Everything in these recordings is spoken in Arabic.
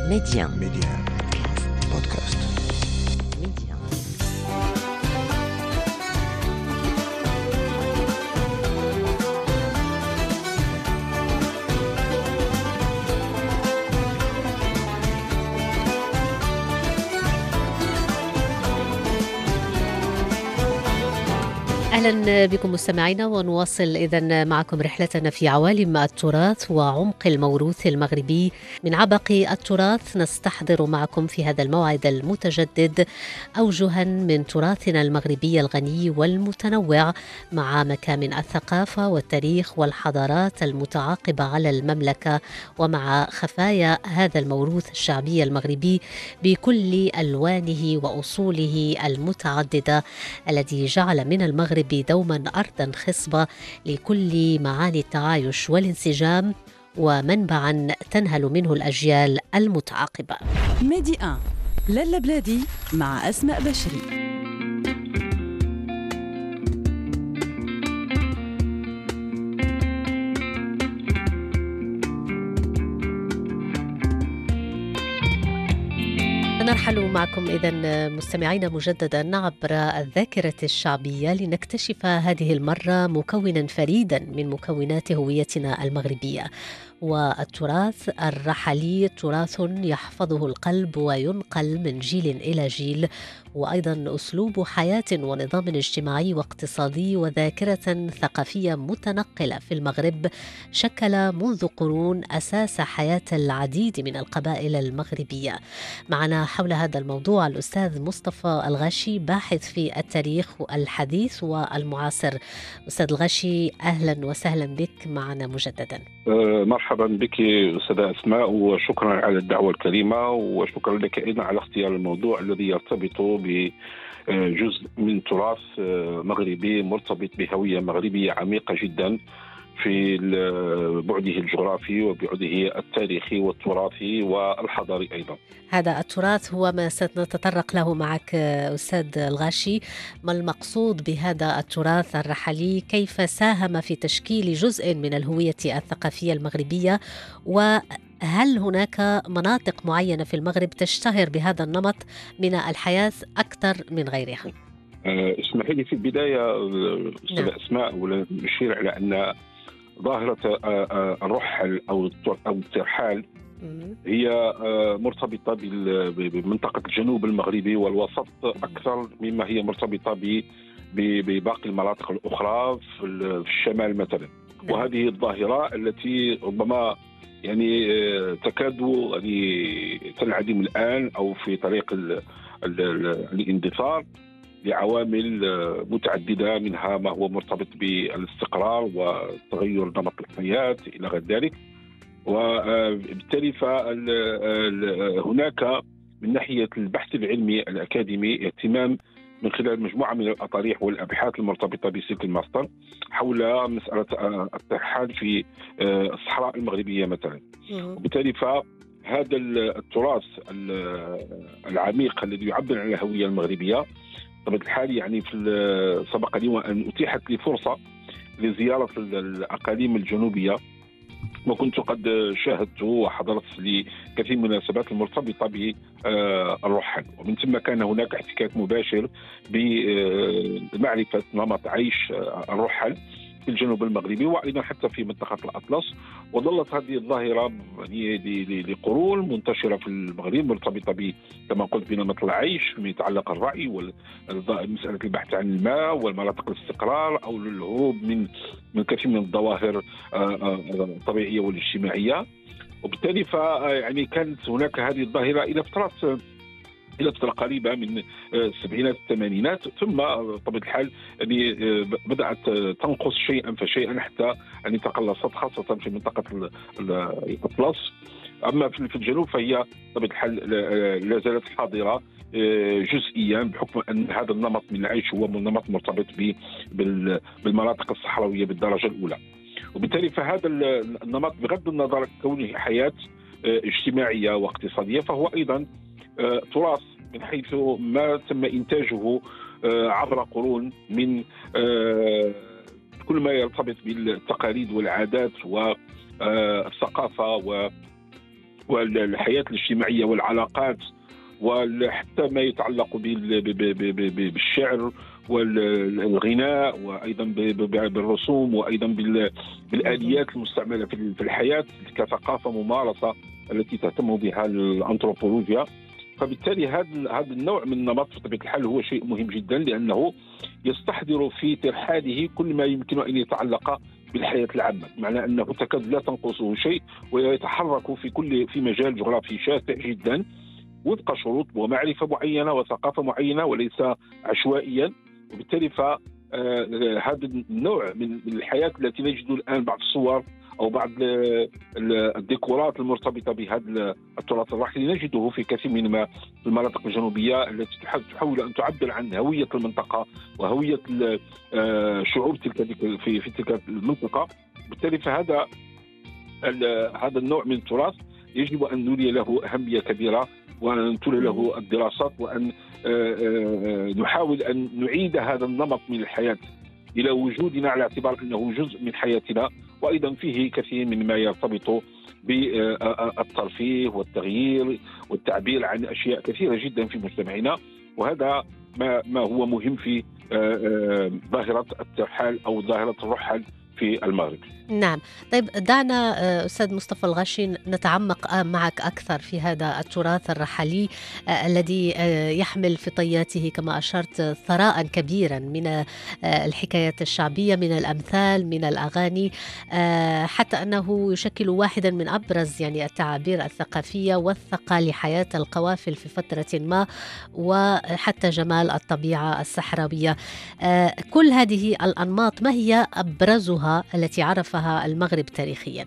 Média. Podcast. Média. أهلا بكم مستمعينا، ونواصل إذن معكم رحلتنا في عوالم التراث وعمق الموروث المغربي. من عبق التراث نستحضر معكم في هذا الموعد المتجدد أوجها من تراثنا المغربي الغني والمتنوع، مع مكامن الثقافة والتاريخ والحضارات المتعاقبة على المملكة، ومع خفايا هذا الموروث الشعبي المغربي بكل ألوانه وأصوله المتعددة، الذي جعل من المغرب دوما أرضا خصبة لكل معاني التعايش والانسجام، ومنبعا تنهل منه الأجيال المتعاقبة. ميدي 1 لالا بلادي مع أسماء بشري. نرحل معكم إذن مستمعين مجددا عبر الذاكرة الشعبية لنكتشف هذه المرة مكونا فريدا من مكونات هويتنا المغربية. والتراث الرحلي تراث يحفظه القلب وينقل من جيل إلى جيل، وأيضا أسلوب حياة ونظام اجتماعي واقتصادي وذاكرة ثقافية متنقلة في المغرب شكل منذ قرون أساس حياة العديد من القبائل المغربية. معنا حول هذا الموضوع الأستاذ مصطفى الغاشي، باحث في التاريخ الحديث والمعاصر. أستاذ الغاشي، أهلا وسهلا بك معنا مجددا. مرحبا بك أستاذة أسماء، وشكرا على الدعوة الكريمة، وشكرا لك أيضا على اختيار الموضوع الذي يرتبط بجزء من تراث مغربي مرتبط بهوية مغربية عميقة جدا في بعده الجغرافي وبعده التاريخي والتراثي والحضاري أيضا. هذا التراث هو ما سنتطرق له معك أستاذ الغاشي. ما المقصود بهذا التراث الرحلي؟ كيف ساهم في تشكيل جزء من الهوية الثقافية المغربية؟ وهل هناك مناطق معينة في المغرب تشتهر بهذا النمط من الحياة أكثر من غيرها؟ اسمحي لي في البداية أستاذة أسماء ولا نشير على أن ظاهرة الرحل أو الترحال هي مرتبطة بمنطقة الجنوب المغربي والوسط أكثر مما هي مرتبطة بباقي المناطق الأخرى في الشمال مثلا. وهذه الظاهرة التي ربما يعني تكاد تنعدم الآن أو في طريق الاندثار لعوامل متعددة، منها ما هو مرتبط بالاستقرار وتغير نمط الحياة إلى غير ذلك. وبالتالي هناك من ناحية البحث العلمي الأكاديمي اهتمام من خلال مجموعة من الأطاريح والأبحاث المرتبطة بسلك الماستر حول مسألة الترحال في الصحراء المغربية مثلا. وبالتالي فهذا التراث العميق الذي يعبر عن الهوية المغربية طبعا الحال يعني سبق لي وأن أتيحت لي فرصة لزيارة الأقاليم الجنوبية، وكنت قد شاهدت وحضرت لكثير من المناسبات المرتبطة بالرحل، ومن ثم كان هناك احتكاك مباشر بمعرفة نمط عيش الرحل في الجنوب المغربي وأيضا حتى في منطقة الأطلس. وظلت هذه الظاهرة لقرون منتشرة في المغرب مرتبطة كما قلت بنمط العيش فيما يتعلق الرعي ومسألة البحث عن الماء والمناطق الاستقرار أو الهروب من كثير من الظواهر الطبيعية والاجتماعية. وبالتالي يعني كانت هناك هذه الظاهرة إلى فترة قريبة من السبعينات الثمانينات، ثم بطبيعة الحال يعني بدأت تنقص شيئا فشيئا حتى يعني تقلصت، خاصة في منطقة الأطلس. أما في الجنوب فهي بطبيعة الحال لا زالت حاضرة جزئيا، بحكم أن هذا النمط من العيش هو نمط مرتبط بالمناطق الصحراوية بالدرجة الأولى. وبالتالي فهذا النمط بغض النظر كونه حياة اجتماعية واقتصادية فهو أيضا تراث من حيث ما تم إنتاجه عبر قرون من كل ما يرتبط بالتقاليد والعادات والثقافة والحياة الاجتماعية والعلاقات، وحتى ما يتعلق بالشعر والغناء، وأيضا بالرسوم، وأيضا بالآليات المستعملة في الحياة كثقافة ممارسة التي تهتم بها الأنثروبولوجيا. فبالتالي هذا النوع من النمط بطبيعة الحال هو شيء مهم جدا، لأنه يستحضر في ترحاله كل ما يمكن أن يتعلق بالحياة العامة، معنى أنه تكاد لا تنقصه شيء، ويتحرك في مجال جغرافي شاسع جدا وفق شروط ومعرفة معينة وثقافة معينة، وليس عشوائيا. وبالتالي هذا النوع من الحياة التي نجد الآن بعض الصور أو بعض الديكورات المرتبطة بهذا التراث الرحلي نجده في كثير من المناطق الجنوبية التي تحاول أن تعبر عن هوية المنطقة وهوية شعوب في تلك المنطقة. بالتالي فهذا النوع من التراث يجب أن نولي له أهمية كبيرة، وأن تولي له الدراسات، وأن نحاول أن نعيد هذا النمط من الحياة إلى وجودنا، على اعتبار أنه جزء من حياتنا، وأيضا فيه كثير من ما يرتبط بالترفيه والتغيير والتعبير عن أشياء كثيرة جدا في مجتمعنا. وهذا ما هو مهم في ظاهرة الترحال أو ظاهرة الرحل في المغرب. نعم. طيب دعنا أستاذ مصطفى الغاشي نتعمق معك أكثر في هذا التراث الرحلي الذي يحمل في طياته كما أشرت ثراء كبيرا من الحكايات الشعبية، من الأمثال، من الأغاني، حتى أنه يشكل واحدا من أبرز التعابير الثقافية والثقة لحياة القوافل في فترة ما، وحتى جمال الطبيعة الصحراوية. كل هذه الأنماط ما هي أبرزها التي عرفها المغرب تاريخيا؟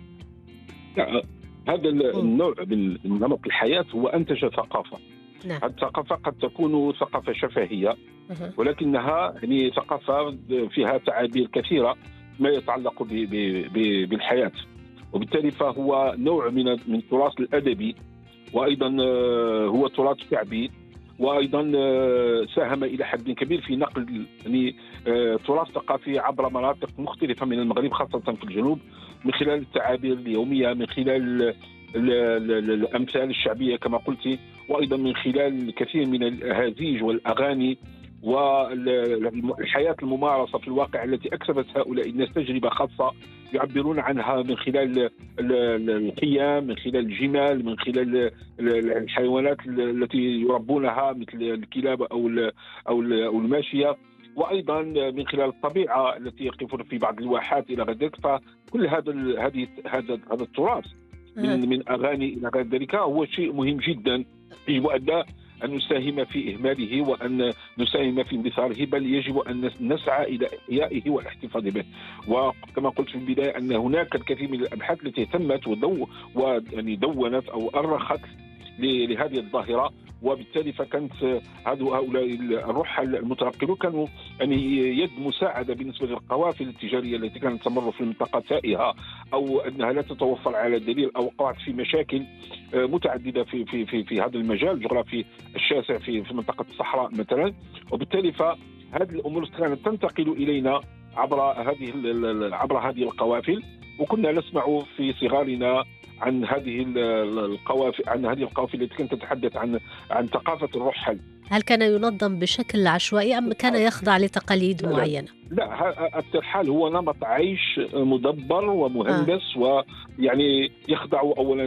هذا النوع من نمط الحياة هو أنتج ثقافة. نعم. الثقافة قد تكون ثقافة شفهية، ولكنها ثقافة فيها تعابير كثيرة ما يتعلق بالحياة، وبالتالي فهو نوع من التراث الأدبي، وأيضا هو تراث شعبي، وأيضا ساهم إلى حد كبير في نقل تراث ثقافي عبر مناطق مختلفة من المغرب، خاصة في الجنوب، من خلال التعابير اليومية، من خلال الأمثال الشعبية كما قلت، وأيضا من خلال الكثير من الأهازيج والأغاني والحياة الممارسة في الواقع التي أكسبت هؤلاء الناس تجربة خاصة يعبرون عنها من خلال القيام، من خلال الجمال، من خلال الحيوانات التي يربونها مثل الكلاب أو الماشية، وأيضا من خلال الطبيعة التي يقفون في بعض الواحات إلى غير ذلك. فكل هذا التراث من أغاني إلى غير ذلك هو شيء مهم جدا، يجب أن نساهم في إهماله وأن نساهم في اندثاره، بل يجب أن نسعى إلى إحيائه والاحتفاظ به. وكما قلت في البداية أن هناك الكثير من الأبحاث التي اهتمت دونت أو أرخت لهذه الظاهرة، وبالتالي فكانت هؤلاء الرحل المتنقلون كانوا يد مساعدة بالنسبة للقوافل التجارية التي كانت تمر في المنطقة تائهة، أو أنها لا تتوفر على دليل، أو وقعت في مشاكل متعددة في هذا المجال الجغرافي الشاسع في منطقة الصحراء مثلا. وبالتالي فهذه الأمور كانت تنتقل إلينا عبر هذه القوافل، وكنا نسمع في صغارنا عن هذه القوافل التي كانت تتحدث عن ثقافة الرحل. هل كان ينظم بشكل عشوائي أم كان يخضع لتقاليد معينة؟ لا، الترحال هو نمط عيش مدبر ومهندس، يخضع أولا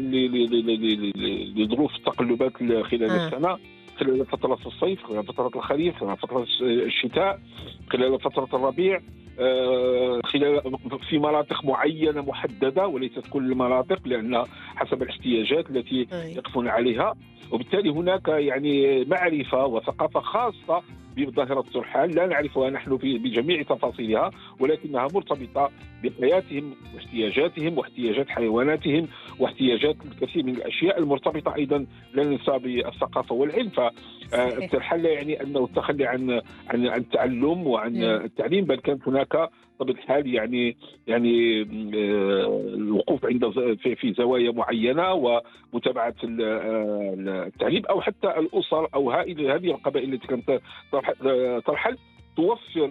لظروف التقلبات خلال السنة، خلال فترة الصيف، خلال فترة الخريف، خلال فترة الشتاء، خلال فترة الربيع، في مناطق معينة محددة، وليست كل المناطق، لأن حسب الاحتياجات التي يقفون عليها. وبالتالي هناك معرفة وثقافة خاصة بظاهرة الترحال لا نعرفها نحن بجميع تفاصيلها، ولكنها مرتبطة بحياتهم واحتياجاتهم واحتياجات حيواناتهم واحتياجات الكثير من الأشياء المرتبطة أيضا لا ننسى بالثقافة والعلم. فالترحال لا يعني أنه التخلي عن التعلم وعن التعليم، بل كانت هناك بطبيعة الحال الوقوف في زوايا معينة ومتابعة التعليم، أو حتى الأسر أو هذه القبائل التي كانت ترحل توفر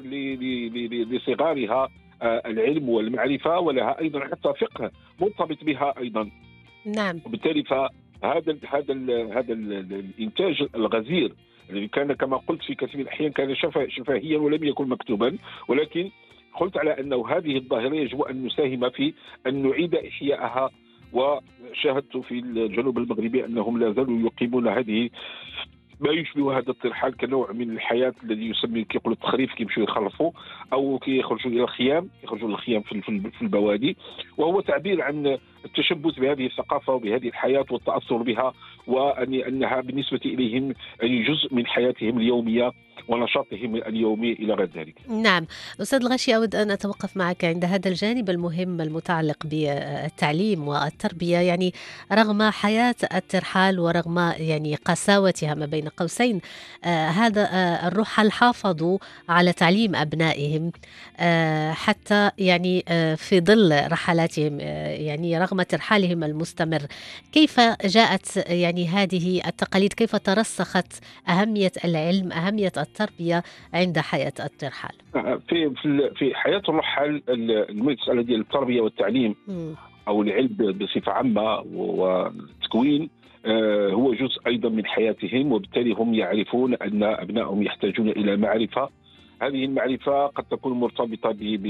لصغارها العلم والمعرفة، ولها أيضا حتى فقه مرتبط بها أيضا. نعم. وبالتالي هذا الانتاج الغزير الذي كان كما قلت في كثير من الاحيان كان شفهيا ولم يكن مكتوبا، ولكن قلت على انه هذه الظاهره يجب ان نساهم في ان نعيد احيائها. وشاهدت في الجنوب المغربي انهم لا زالوا يقيمون هذه ما يشبه هذا الترحال كنوع من الحياه الذي يسمي كيقولوا التخريف، كيمشيو يخلفوا او كيخرجوا الى الخيام، يخرجوا للخيام في البوادي، وهو تعبير عن التشبث بهذه الثقافه وبهذه الحياه والتاثر بها، وانها بالنسبه اليهم يعني جزء من حياتهم اليوميه ونشاطهم اليومي الى غير ذلك. نعم. أستاذ الغاشي، أود أن أتوقف معك عند هذا الجانب المهم المتعلق بالتعليم والتربية. يعني رغم حياة الترحال ورغم يعني قساوتها ما بين قوسين، هذا الرحل حافظوا على تعليم أبنائهم حتى يعني في ظل رحلاتهم، يعني رغم ترحالهم المستمر. كيف جاءت يعني هذه التقاليد، كيف ترسخت أهمية العلم، أهمية التربية عند حياة الترحال؟ في حياة الرحال المسألة ديال التربية والتعليم أو العلم بصفة عامة والتكوين هو جزء أيضا من حياتهم، وبالتالي هم يعرفون أن أبنائهم يحتاجون إلى معرفة. هذه المعرفة قد تكون مرتبطة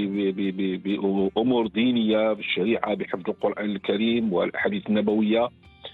بأمور دينية، بالشريعة، بحفظ القرآن الكريم والأحاديث النبوية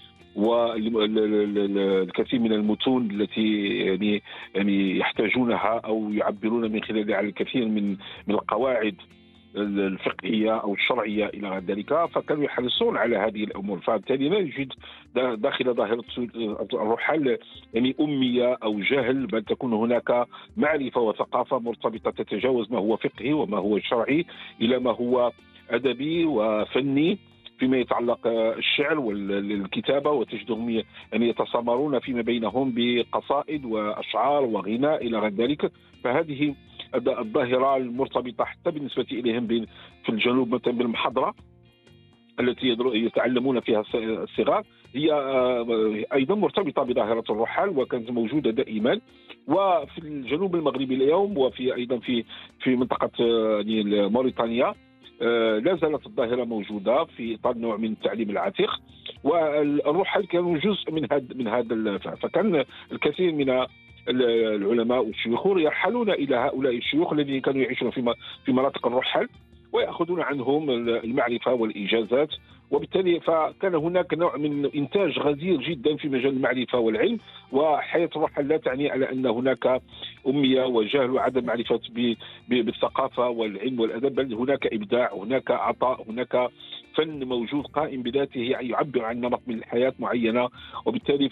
والكثير من المتون التي يعني يحتاجونها او يعبرون من خلالها عن الكثير من القواعد الفقهيه او الشرعيه الى غير ذلك، فكانوا يحرصون على هذه الامور. فبالتالي لا يوجد داخل ظاهره الرحال يعني اميه او جهل، بل تكون هناك معرفه وثقافه مرتبطه تتجاوز ما هو فقهي وما هو شرعي الى ما هو ادبي وفني فيما يتعلق الشعر والكتابة، وتجدهم يعني يتسامرون فيما بينهم بقصائد وأشعار وغناء إلى غير ذلك. فهذه الظاهرة المرتبطة حتى بالنسبة إليهم في الجنوب مثلا بالمحاضرة التي يتعلمون فيها الصغار، هي أيضا مرتبطة بظاهرة الرحال وكانت موجودة دائما. وفي الجنوب المغربي اليوم وفي أيضا في منطقة موريتانيا لا زالت الظاهرة موجودة في إطار نوع من التعليم العتيق، والرحل كانوا جزء من هذا فكان الكثير من العلماء والشيوخ يرحلون إلى هؤلاء الشيوخ الذين كانوا يعيشون في مناطق الرحل ويأخذون عنهم المعرفة والإجازات. وبالتالي فكان هناك نوع من إنتاج غزير جدا في مجال المعرفة والعلم. وحياة الرحل لا تعني على أن هناك أمية وجهل وعدم معرفة بالثقافة والعلم والأدب، بل هناك إبداع، هناك عطاء، هناك فن موجود قائم بذاته يعبر عن نمط من الحياة معينة. وبالتالي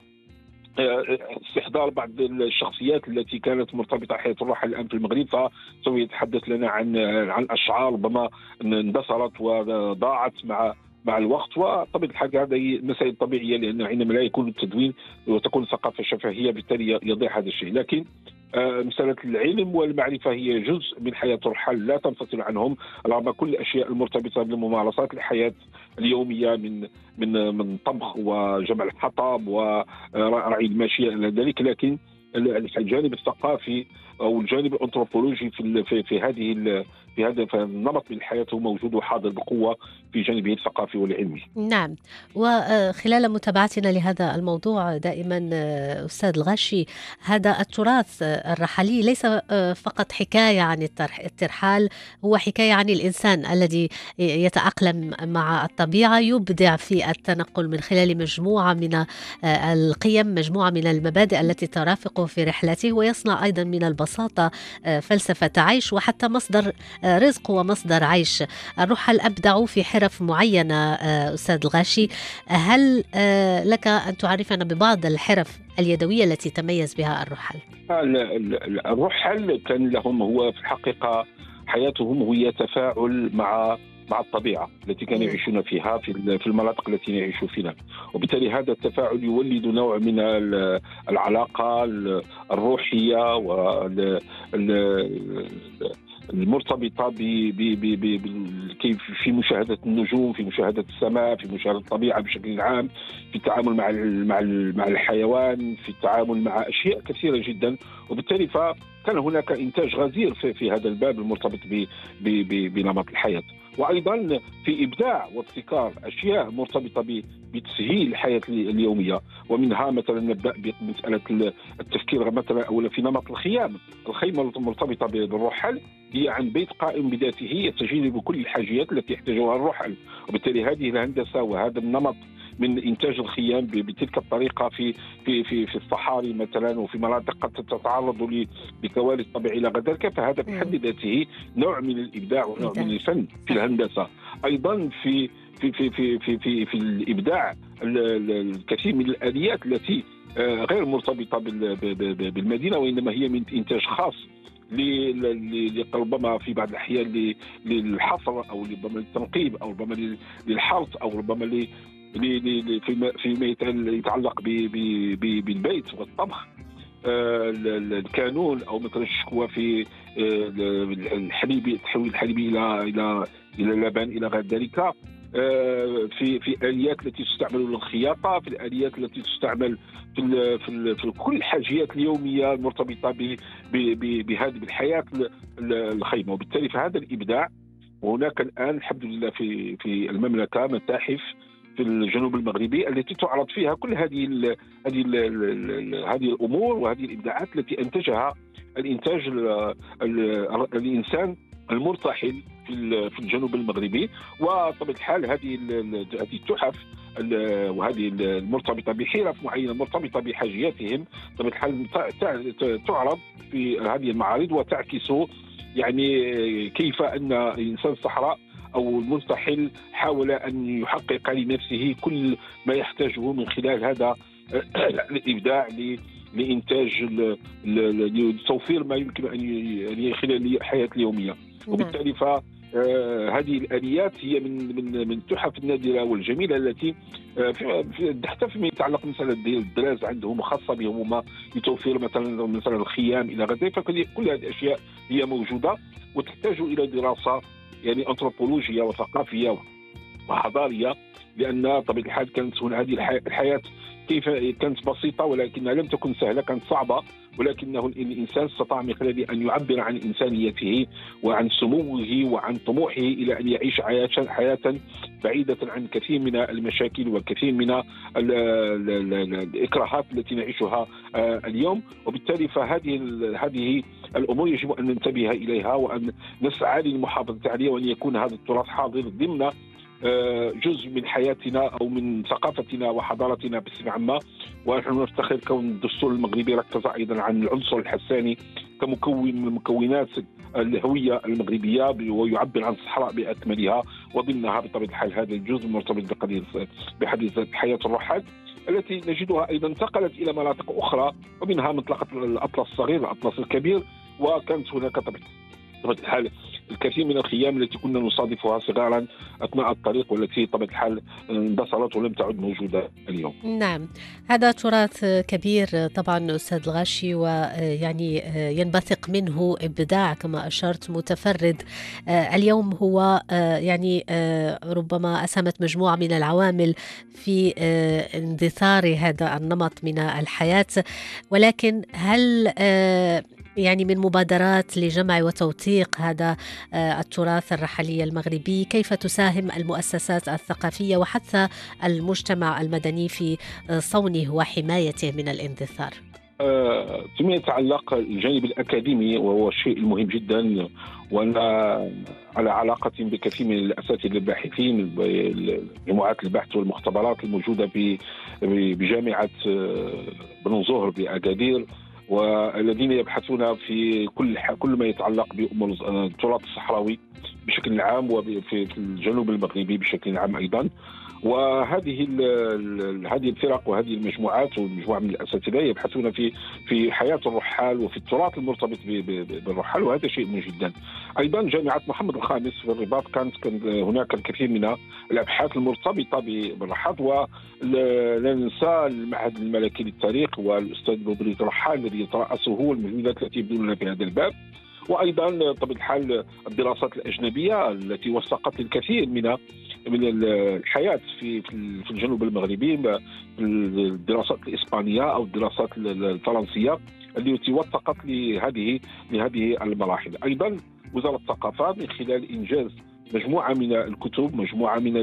استحضار بعض الشخصيات التي كانت مرتبطة حياة الرحل الآن في المغرب، فسوف يتحدث لنا عن أشعار ربما اندثرت وضاعت مع الوقت. وطبيعة الحال هذه مسائل طبيعية، لأن عندما لا يكون التدوين وتكون الثقافة شفهية بالتالي يضيع هذا الشيء. لكن مسألة العلم والمعرفة هي جزء من حياة الرحال لا تنفصل عنهم، رغم كل الأشياء المرتبطة بالممارسات الحياة اليومية من طبخ وجمع الحطب ورعي الماشية إلى ذلك. لكن الجانب الثقافي أو الجانب الأنثروبولوجي في هذا النمط من الحياة هو موجود وحاضر بقوة في جانبه الثقافي والعلمي. نعم. وخلال متابعتنا لهذا الموضوع دائما أستاذ الغاشي، هذا التراث الرحلي ليس فقط حكاية عن الترحال، هو حكاية عن الإنسان الذي يتأقلم مع الطبيعة، يبدع في التنقل من خلال مجموعة من القيم، مجموعة من المبادئ التي ترافقه في رحلته، ويصنع أيضا من البساطة فلسفة عيش وحتى مصدر رزق ومصدر عيش. الرحل أبدعوا في حرف معينة. أستاذ الغاشي، هل لك أن تعرفنا ببعض الحرف اليدوية التي تميز بها الرحل؟ الرحل كان لهم هو في الحقيقة حياتهم هي تفاعل مع الطبيعة التي كانوا يعيشون فيها في المناطق التي يعيشون فيها، وبالتالي هذا التفاعل يولد نوع من العلاقة الروحية المرتبطة كيف في مشاهدة النجوم، في مشاهدة السماء، في مشاهدة الطبيعة بشكل عام، في التعامل مع الحيوان، في التعامل مع أشياء كثيرة جدا. وبالتالي فكان هناك إنتاج غزير في هذا الباب المرتبط بنمط الحياة. وأيضا في إبداع وابتكار أشياء مرتبطة بتسهيل الحياة اليومية. ومنها مثلا نبدأ بمسألة التفكير مثلا أو في نمط الخيام. الخيمة المرتبطة بالرحل هي عن بيت قائم بذاته يستجيب بكل الحاجيات التي يحتاجها الرحل، وبالتالي هذه الهندسة وهذا النمط من إنتاج الخيام بتلك الطريقة في الصحاري مثلا وفي مناطق قد تتعرض لكوارث طبيعية إلى غير ذلك، فهذا في حد ذاته نوع من الإبداع ونوع من الفن في الهندسة. أيضا في الإبداع الكثير من الآليات التي غير مرتبطة بالمدينة، وإنما هي من إنتاج خاص ربما في بعض الأحيان للحصر أو ربما للتنقيب أو ربما للحرث أو ربما فيما يتعلق بالبيت والطبخ. الكانون او مثلا الشكوى في الحليب، تحويل الحليب الى لبن الى غير ذلك. في الآليات التي تستعمل للخياطة، في الآليات التي تستعمل في كل الحاجيات اليومية المرتبطة بهذه الحياة الخيمة. وبالتالي فهذا الإبداع. وهناك الآن الحمد لله في المملكة متاحف في الجنوب المغربي التي تعرض فيها كل هذه الأمور وهذه الإبداعات التي أنتجها الإنسان المرتحل في الجنوب المغربي. وطبعا الحال هذه التحف وهذه المرتبطة بحرف معينة مرتبطة بحاجياتهم طبعا الحال تعرض في هذه المعارض وتعكس يعني كيف أن إنسان الصحراء أو المرتحل حاول أن يحقق لنفسه كل ما يحتاجه من خلال هذا الإبداع لإنتاج لتوفير ما يمكن أن خلال الحياة اليومية. وبالتالي هذه الآليات هي من التحف النادرة والجميلة التي حتى فيما يتعلق مثلا الدراز عندهم خاصة بهم هما لتوفير مثلا الخيام إلى غير ذلك. فكل هذه الأشياء هي موجودة وتحتاج إلى دراسة يعني أنثروبولوجية وثقافية وحضارية، لأن طبيعة الحال كانت هذه الحياة كيف كانت بسيطة ولكنها لم تكن سهلة، كانت صعبة، ولكنه الإنسان استطاع من خلال أن يعبر عن إنسانيته وعن سموه وعن طموحه إلى أن يعيش حياة بعيدة عن كثير من المشاكل وكثير من الإكراهات التي نعيشها اليوم. وبالتالي هذه الأمور يجب أن ننتبه إليها وأن نسعى للمحافظة عليها، وأن يكون هذا التراث حاضر ضمن جزء من حياتنا أو من ثقافتنا وحضارتنا بصفة عامة. ونحن نفتخر كون الدستور المغربي ركز أيضا عن العنصر الحساني كمكون من مكونات الهوية المغربية ويعبر عن الصحراء بأكملها، وضمنها بطبيعة الحال هذا الجزء المرتبط بحديث حياة الرحال التي نجدها أيضا انتقلت إلى مناطق أخرى، ومنها منطقة الأطلس الصغير الأطلس الكبير. وكانت هناك طبيعة الحال الكثير من الخيام التي كنا نصادفها صغارا أثناء الطريق والتي طبعا الحال اندثرت ولم تعد موجودة اليوم. نعم، هذا تراث كبير طبعا أستاذ الغاشي، ويعني ينبثق منه إبداع كما أشرت متفرد. اليوم هو يعني ربما أسهمت مجموعة من العوامل في اندثار هذا النمط من الحياة، ولكن هل يعني من مبادرات لجمع وتوثيق هذا التراث الرحلي المغربي كيف تساهم المؤسسات الثقافية وحتى المجتمع المدني في صونه وحمايته من الاندثار؟ فيما يتعلق الجانب الأكاديمي وهو الشيء المهم جدا، وأنا على علاقة بكثير من الأساتذة الباحثين جماعات البحث والمختبرات الموجودة بجامعة بن زهر بأكادير، والذين يبحثون في كل ما يتعلق بأمور التراث الصحراوي بشكل عام وفي الجنوب المغربي بشكل عام أيضا. وهذه الفرق وهذه المجموعات والمجموعة من الأساتذة يبحثون في حياة الرحال وفي التراث المرتبط بالرحال، وهذا شيء مهم جدا. أيضا جامعة محمد الخامس في الرباط كان هناك الكثير من الأبحاث المرتبطة بالرحال، ولا ننسى المعهد الملكي للتاريخ والأستاذ بوبريز الرحال الذي يترأسه والمجهودات التي يبذلون في هذا الباب. وأيضا طبعا الحال الدراسات الأجنبية التي وثقت الكثير من الحياة في الجنوب المغربي، الدراسات الإسبانية أو الدراسات الفرنسية التي وثقت لهذه المراحل. أيضا وزارة الثقافة من خلال إنجاز مجموعة من الكتب، مجموعة من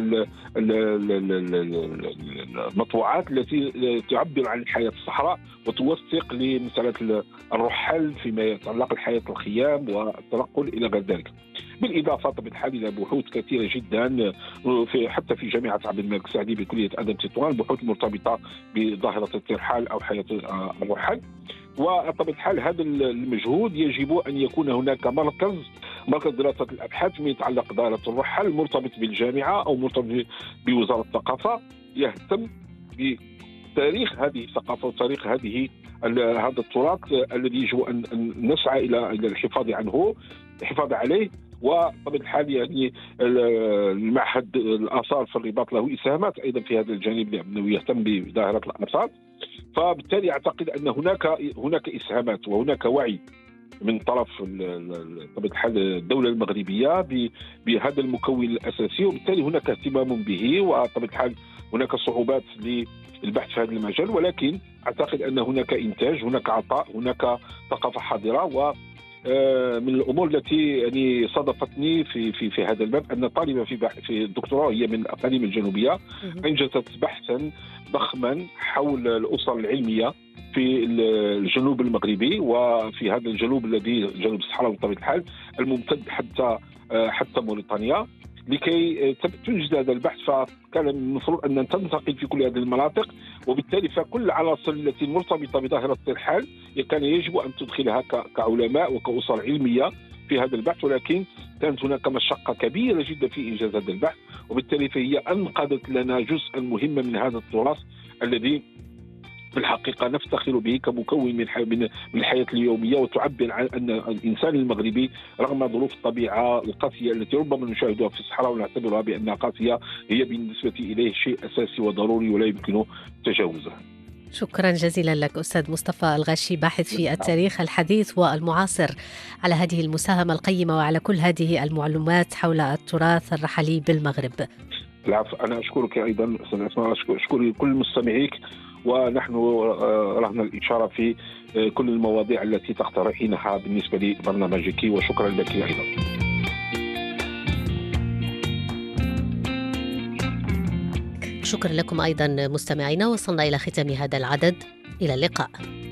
المطبوعات التي تعبر عن الحياة الصحراء وتوثق لمسألة الرحل فيما يتعلق بحياة الخيام والتنقل إلى غير ذلك. بالإضافة بطبيعة الحال إلى بحوث كثيرة جدا حتى في جامعة عبد الملك السعدي بكلية آدم تطوان، بحوث مرتبطة بظاهرة الترحال أو حياة الرحل. وبطبيعة الحال هذا المجهود يجب أن يكون هناك مركز دراسة الأبحاث فيما يتعلق بظاهرة الرحل مرتبط بالجامعة أو مرتبط بوزارة الثقافة، يهتم بتاريخ هذه الثقافة وتاريخ هذا التراث الذي يجب أن نسعى إلى الحفاظ عليه. وبطبيعة الحال يعني المعهد الآثار في الرباط له إسهامات أيضا في هذا الجانب لأنه يهتم بظاهرة الآثار. فبالتالي أعتقد أن هناك إسهامات وهناك وعي من طرف بطبيعة الحال الدولة المغربية بهذا المكون الأساسي، وبالتالي هناك اهتمام به، وبطبيعة الحال هناك صعوبات للبحث في هذا المجال، ولكن أعتقد أن هناك إنتاج، هناك عطاء، هناك ثقافة حاضرة. و من الامور التي يعني صادفتني في هذا الباب ان طالبه في الدكتوراه هي من الاقاليم الجنوبيه انجزت بحثا ضخما حول الاسر العلميه في الجنوب المغربي، وفي هذا الجنوب الذي جنوب الصحراء بطبيعه الحال الممتد حتى موريتانيا. لكي تنجز هذا البحث فكان المفروض أن تنتقل في كل هذه المناطق، وبالتالي فكل العناصر التي مرتبطة بظاهرة الترحال كان يجب أن تدخلها كعلماء وكأسر علمية في هذا البحث، ولكن كانت هناك مشقة كبيرة جدا في إنجاز هذا البحث، وبالتالي فهي أنقذت لنا جزءا مهما من هذا التراث الذي في الحقيقة نفتخر به كمكون من الحياة اليومية، وتعبر عن أن الإنسان المغربي رغم ظروف الطبيعة القاسية التي ربما نشاهدها في الصحراء ونعتبرها بأنها قاسية، هي بالنسبة إليه شيء أساسي وضروري ولا يمكن تجاوزه. شكرا جزيلا لك أستاذ مصطفى الغاشي، باحث في التاريخ الحديث والمعاصر، على هذه المساهمة القيمة وعلى كل هذه المعلومات حول التراث الرحلي بالمغرب. العفو، أنا أشكرك أيضا أستاذ أسماء، أشكر كل مستمعيك، ونحن رهنا الإشارة في كل المواضيع التي تقترحينها بالنسبة لبرنامجك، وشكرا لك أيضا. شكرا لكم أيضا مستمعينا، وصلنا إلى ختام هذا العدد، إلى اللقاء.